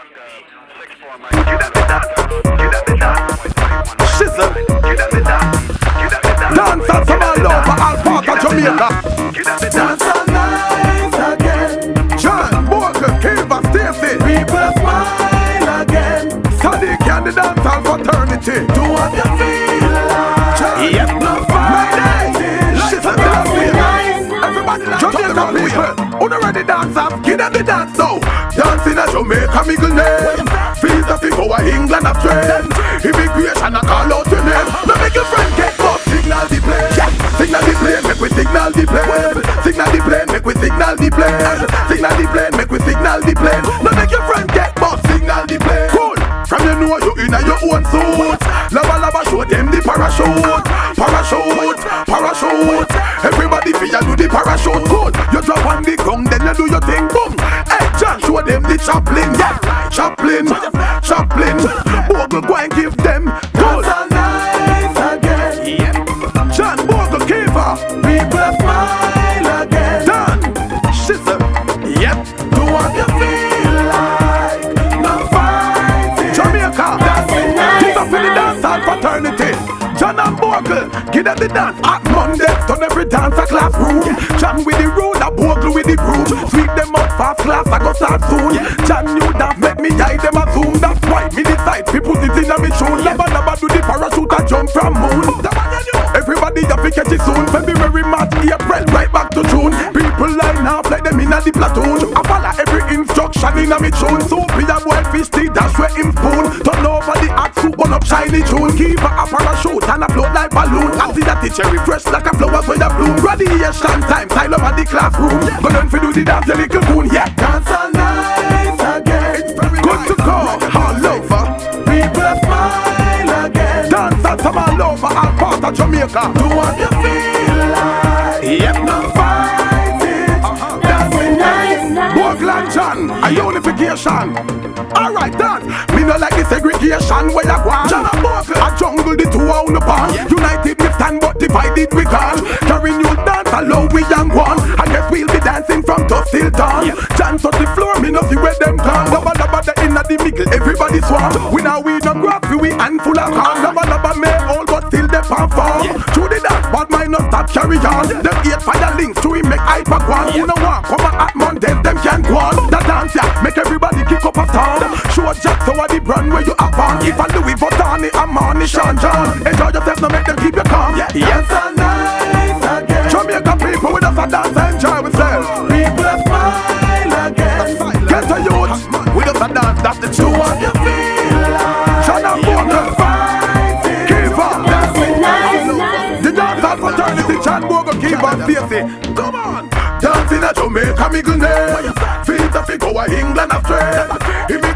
Shizzle. Dance and some all over all part of Jamaica. Dance all night again. John, Bogle, Kiva, Stacey. People smile again. Sadiq and the dance all fraternity. Do what you feel like. Yep. No fighting. Shizzle, everybody like Jamaica people. Who not ready dance up? Give them the dance now. Dancing at Jamaica, Miguel name. Feel the figure of England of trend. Immigration, I call out your name. Now make your friend get up. Signal the plane. Signal the plane, make we signal the plane. Signal the plane, make we signal the plane. Signal the plane, make we signal the plane. Now make your friend get up. Signal the plane. Cool. From you know you in your own suit. Lava lava show them the parachute. Parachute, parachute. Everybody feel you do the parachute. Good. You drop on the ground, then you do your thing. Boom. Hey John, show them the Chaplin. Yeah. Chaplin, Chaplin. Bogle, go and give them. Good. Dance all night again. Yep. John, Bogle, Kiva. People smile again. Done. Shizzle. Yep. Do what you feel like. No fighting. Jamaica. Dancing night. Give up in the dance and fraternity. John and Bogle, give them the dance. At Monday, turn every dance a classroom. John with the road, a Bogle with the broom. Sweep them up fast class, I go start soon. John knew that make me hide them a zoom. That's why me decide to put it in a me tune. Lava lava do the parachute and jump from moon. Everybody have to catch it soon. February, March, April, right back to June. People line up like them in a the platoon. I follow every instruction in a me tune. So be a boy fish tea, that's where him spoon. Turn over the hot soup, burn up shiny tune. Keep a parachute and a float like balloon. I see that the cherry fresh like a flowers with a bloom. Radiation time, style up at the classroom. Go down for do the dance, the little coon, yeah. Dance all night again. It's very good to go, all over. People smile again. Dance and some all over, all part of Jamaica. Do what you feel like. Yep. No fighting. Dancing night. Bogle and John, a unification. Alright, dance. Me no like the segregation where you want. John and Bogle, a jungle the two on the pond. United we stand but divided we gone. Carry new dance along we young one. I guess we'll be dancing from dusk till dawn. John touch the floor, me no see where them gone. Lava lava the inna the middle, everybody swarm. We now we no grab, we handful of corn. Lava lava may all but still they perform. Through the dance, but mine not stop carry on. Them 8 fire links to we make hyper one. Who no want come at Mondays, them can go on. The dance yeah, make everybody kick up a storm. Show Jack so what the brand where you up on. If I Louis Vuitton, I'm on the Sean John. Enjoy yourself, no make them keep you calm. Dance all night again. Jamaica people with us a dance and enjoy ourselves. People smile again. Get a youth with us a dance, that's the Do truth. what you feel like. John and Bogle, Fighting. Kiva. Dancing night. The dance and fraternity, John Bogle, Kiva and Stacey. Come on. Dancing at Jamaica, Miguel name. Feel the figure of England of trade.